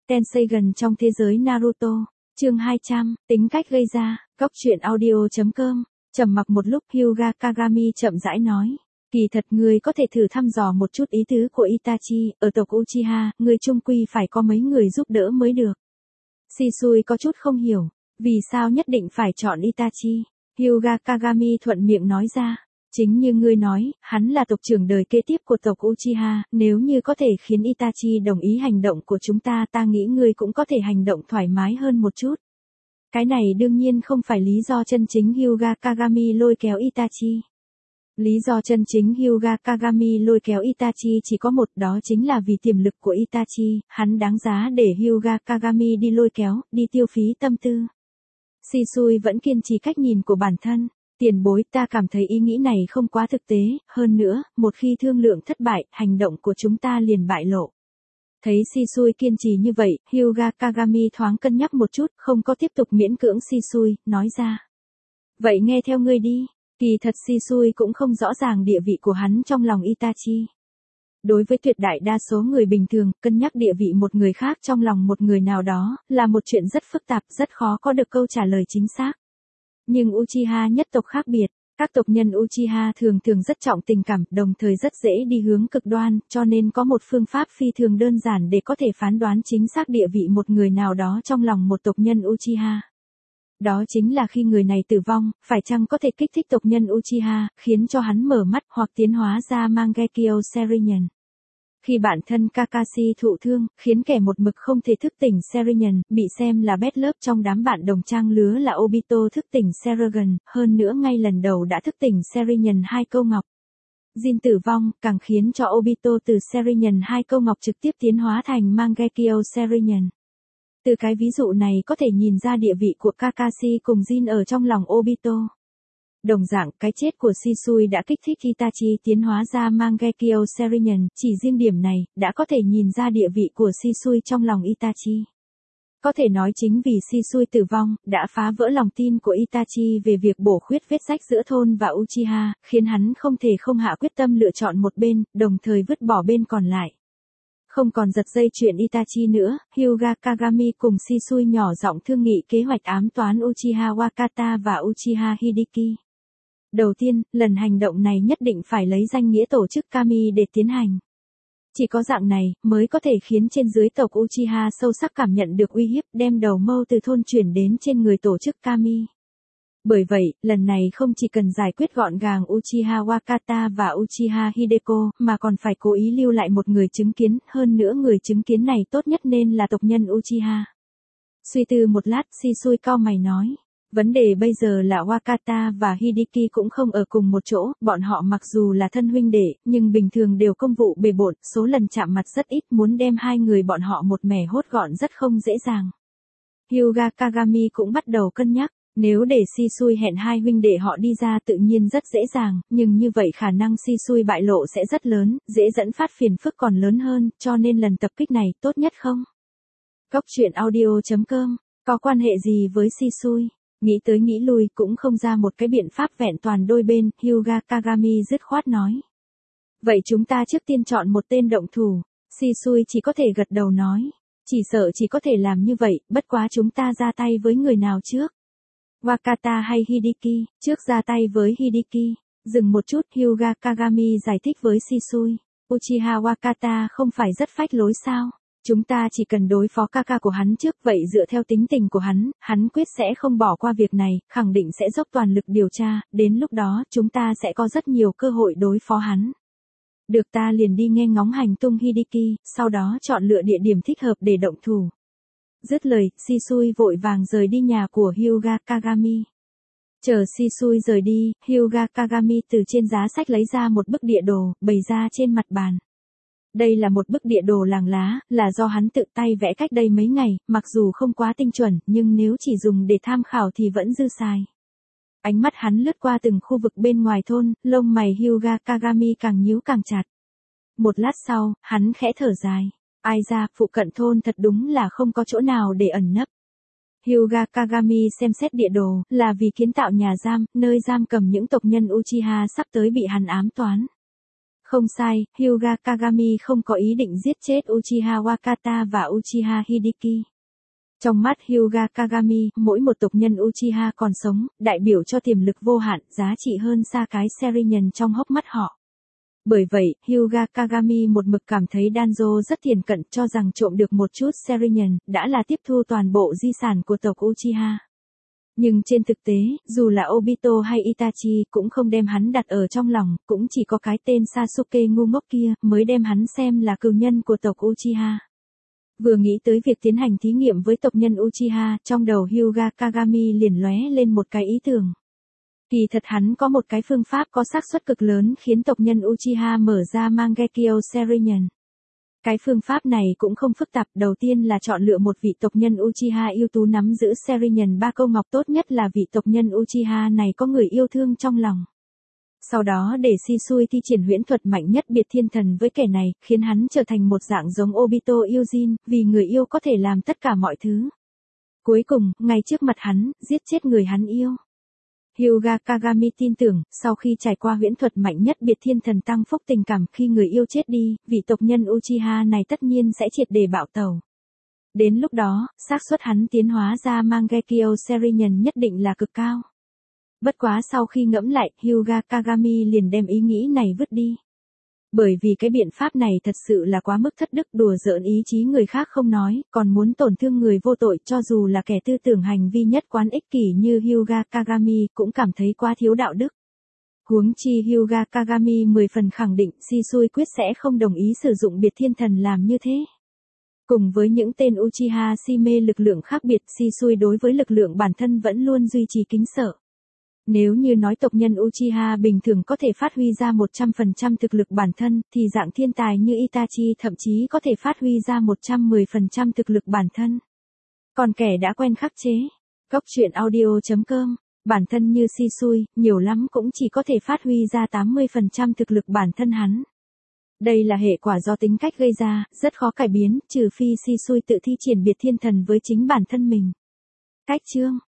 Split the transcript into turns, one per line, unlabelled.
Tensei gần trong thế giới Naruto. Chương 200, tính cách gây ra. Góc truyện audio.com. Trầm mặc một lúc, Hyuga Kagami chậm rãi nói. Kỳ thật người có thể thử thăm dò một chút ý tứ của Itachi, ở tộc Uchiha, người chung quy phải có mấy người giúp đỡ mới được. Shisui có chút không hiểu, vì sao nhất định phải chọn Itachi. Hyuga Kagami thuận miệng nói ra. Chính như ngươi nói, hắn là tộc trưởng đời kế tiếp của tộc Uchiha, nếu như có thể khiến Itachi đồng ý hành động của chúng ta, ta nghĩ ngươi cũng có thể hành động thoải mái hơn một chút. Cái này đương nhiên không phải lý do chân chính Hyuga Kagami lôi kéo Itachi. Lý do chân chính Hyuga Kagami lôi kéo Itachi chỉ có một, đó chính là vì tiềm lực của Itachi, hắn đáng giá để Hyuga Kagami đi lôi kéo, đi tiêu phí tâm tư. Shisui vẫn kiên trì cách nhìn của bản thân. Tiền bối, ta cảm thấy ý nghĩ này không quá thực tế, hơn nữa, một khi thương lượng thất bại, hành động của chúng ta liền bại lộ. Thấy Shisui kiên trì như vậy, Hyuga Kagami thoáng cân nhắc một chút, không có tiếp tục miễn cưỡng Shisui, nói ra. Vậy nghe theo ngươi đi. Kỳ thật Shisui cũng không rõ ràng địa vị của hắn trong lòng Itachi. Đối với tuyệt đại đa số người bình thường, cân nhắc địa vị một người khác trong lòng một người nào đó, là một chuyện rất phức tạp, rất khó có được câu trả lời chính xác. Nhưng Uchiha nhất tộc khác biệt, các tộc nhân Uchiha thường rất trọng tình cảm, đồng thời rất dễ đi hướng cực đoan, cho nên có một phương pháp phi thường đơn giản để có thể phán đoán chính xác địa vị một người nào đó trong lòng một tộc nhân Uchiha. Đó chính là khi người này tử vong, phải chăng có thể kích thích tộc nhân Uchiha, khiến cho hắn mở mắt hoặc tiến hóa ra Mangekyo Sharingan. Khi bản thân Kakashi thụ thương, khiến kẻ một mực không thể thức tỉnh Sharingan, bị xem là bét lớp trong đám bạn đồng trang lứa là Obito thức tỉnh Sharingan, hơn nữa ngay lần đầu đã thức tỉnh Sharingan 2 câu ngọc. Jin tử vong, càng khiến cho Obito từ Sharingan 2 câu ngọc trực tiếp tiến hóa thành Mangekyo Sharingan. Từ cái ví dụ này có thể nhìn ra địa vị của Kakashi cùng Jin ở trong lòng Obito. Đồng dạng, cái chết của Shisui đã kích thích Itachi tiến hóa ra Mangekyo Sharingan, chỉ riêng điểm này, đã có thể nhìn ra địa vị của Shisui trong lòng Itachi. Có thể nói chính vì Shisui tử vong, đã phá vỡ lòng tin của Itachi về việc bổ khuyết vết rách giữa thôn và Uchiha, khiến hắn không thể không hạ quyết tâm lựa chọn một bên, đồng thời vứt bỏ bên còn lại. Không còn giật dây chuyện Itachi nữa, Hyuga Kagami cùng Shisui nhỏ giọng thương nghị kế hoạch ám toán Uchiha Wakata và Uchiha Hideki. Đầu tiên, lần hành động này nhất định phải lấy danh nghĩa tổ chức Kami để tiến hành. Chỉ có dạng này, mới có thể khiến trên dưới tộc Uchiha sâu sắc cảm nhận được uy hiếp, đem đầu mâu từ thôn chuyển đến trên người tổ chức Kami. Bởi vậy, lần này không chỉ cần giải quyết gọn gàng Uchiha Wakata và Uchiha Hideko, mà còn phải cố ý lưu lại một người chứng kiến, hơn nữa người chứng kiến này tốt nhất nên là tộc nhân Uchiha. Suy tư một lát, Shisui cau mày nói. Vấn đề bây giờ là Wakata và Hideki cũng không ở cùng một chỗ, bọn họ mặc dù là thân huynh đệ, nhưng bình thường đều công vụ bề bộn, số lần chạm mặt rất ít, muốn đem hai người bọn họ một mẻ hốt gọn rất không dễ dàng. Hyuga Kagami cũng bắt đầu cân nhắc, nếu để Shisui hẹn hai huynh đệ họ đi ra tự nhiên rất dễ dàng, nhưng như vậy khả năng Shisui bại lộ sẽ rất lớn, dễ dẫn phát phiền phức còn lớn hơn, cho nên lần tập kích này tốt nhất không? Góc truyện audio.com, có quan hệ gì với Shisui? Nghĩ tới nghĩ lui cũng không ra một cái biện pháp vẹn toàn đôi bên, Hyuga Kagami dứt khoát nói. Vậy chúng ta trước tiên chọn một tên động thủ, Shisui chỉ có thể gật đầu nói. Chỉ sợ chỉ có thể làm như vậy, bất quá chúng ta ra tay với người nào trước? Wakata hay Hideki, trước ra tay với Hideki. Dừng một chút, Hyuga Kagami giải thích với Shisui. Uchiha Wakata không phải rất phách lối sao? Chúng ta chỉ cần đối phó Kaka của hắn trước, vậy dựa theo tính tình của hắn quyết sẽ không bỏ qua việc này, khẳng định sẽ dốc toàn lực điều tra, đến lúc đó chúng ta sẽ có rất nhiều cơ hội đối phó hắn. Được, ta liền đi nghe ngóng hành tung Hideki, sau đó chọn lựa địa điểm thích hợp để động thủ. Dứt lời, Shisui vội vàng rời đi nhà của Hyuga Kagami. Chờ Shisui rời đi, Hyuga Kagami từ trên giá sách lấy ra một bức địa đồ, bày ra trên mặt bàn. Đây là một bức địa đồ làng lá, là do hắn tự tay vẽ cách đây mấy ngày, mặc dù không quá tinh chuẩn, nhưng nếu chỉ dùng để tham khảo thì vẫn dư xài. Ánh mắt hắn lướt qua từng khu vực bên ngoài thôn, lông mày Hyuga Kagami càng nhíu càng chặt. Một lát sau, hắn khẽ thở dài. Ai ra, phụ cận thôn thật đúng là không có chỗ nào để ẩn nấp. Hyuga Kagami xem xét địa đồ, là vì kiến tạo nhà giam, nơi giam cầm những tộc nhân Uchiha sắp tới bị hắn ám toán. Không sai, Hyuga Kagami không có ý định giết chết Uchiha Wakata và Uchiha Hideki. Trong mắt Hyuga Kagami, mỗi một tộc nhân Uchiha còn sống, đại biểu cho tiềm lực vô hạn, giá trị hơn xa cái Sharingan trong hốc mắt họ. Bởi vậy, Hyuga Kagami một mực cảm thấy Danzo rất thiền cận, cho rằng trộm được một chút Sharingan, đã là tiếp thu toàn bộ di sản của tộc Uchiha. Nhưng trên thực tế, dù là Obito hay Itachi cũng không đem hắn đặt ở trong lòng, cũng chỉ có cái tên Sasuke ngu ngốc kia mới đem hắn xem là cừu nhân của tộc Uchiha. Vừa nghĩ tới việc tiến hành thí nghiệm với tộc nhân Uchiha, trong đầu Hyuga Kagami liền lóe lên một cái ý tưởng. Kỳ thật hắn có một cái phương pháp có xác suất cực lớn khiến tộc nhân Uchiha mở ra Mangekyo Sharingan. Cái phương pháp này cũng không phức tạp, đầu tiên là chọn lựa một vị tộc nhân Uchiha ưu tú nắm giữ Sharingan ba câu ngọc, tốt nhất là vị tộc nhân Uchiha này có người yêu thương trong lòng. Sau đó để Shisui thi triển huyễn thuật mạnh nhất biệt thiên thần với kẻ này, khiến hắn trở thành một dạng giống Obito Eugene, vì người yêu có thể làm tất cả mọi thứ. Cuối cùng, ngay trước mặt hắn, giết chết người hắn yêu. Hyuga Kagami tin tưởng, sau khi trải qua huyễn thuật mạnh nhất biệt thiên thần tăng phúc tình cảm khi người yêu chết đi, vị tộc nhân Uchiha này tất nhiên sẽ triệt để bạo tẩu. Đến lúc đó, xác suất hắn tiến hóa ra Mangekyo Sharingan nhất định là cực cao. Bất quá sau khi ngẫm lại, Hyuga Kagami liền đem ý nghĩ này vứt đi. Bởi vì cái biện pháp này thật sự là quá mức thất đức, đùa giỡn ý chí người khác không nói, còn muốn tổn thương người vô tội, cho dù là kẻ tư tưởng hành vi nhất quán ích kỷ như Hyuga Kagami cũng cảm thấy quá thiếu đạo đức. Huống chi Hyuga Kagami 10 phần khẳng định Shisui quyết sẽ không đồng ý sử dụng biệt thiên thần làm như thế. Cùng với những tên Uchiha si mê lực lượng khác biệt, Shisui đối với lực lượng bản thân vẫn luôn duy trì kính sợ. Nếu như nói tộc nhân Uchiha bình thường có thể phát huy ra 100% thực lực bản thân, thì dạng thiên tài như Itachi thậm chí có thể phát huy ra 110% thực lực bản thân. Còn kẻ đã quen khắc chế, Góc truyện audio.com, bản thân như Shisui, nhiều lắm cũng chỉ có thể phát huy ra 80% thực lực bản thân hắn. Đây là hệ quả do tính cách gây ra, rất khó cải biến, trừ phi Shisui tự thi triển biệt thiên thần với chính bản thân mình. Cách chương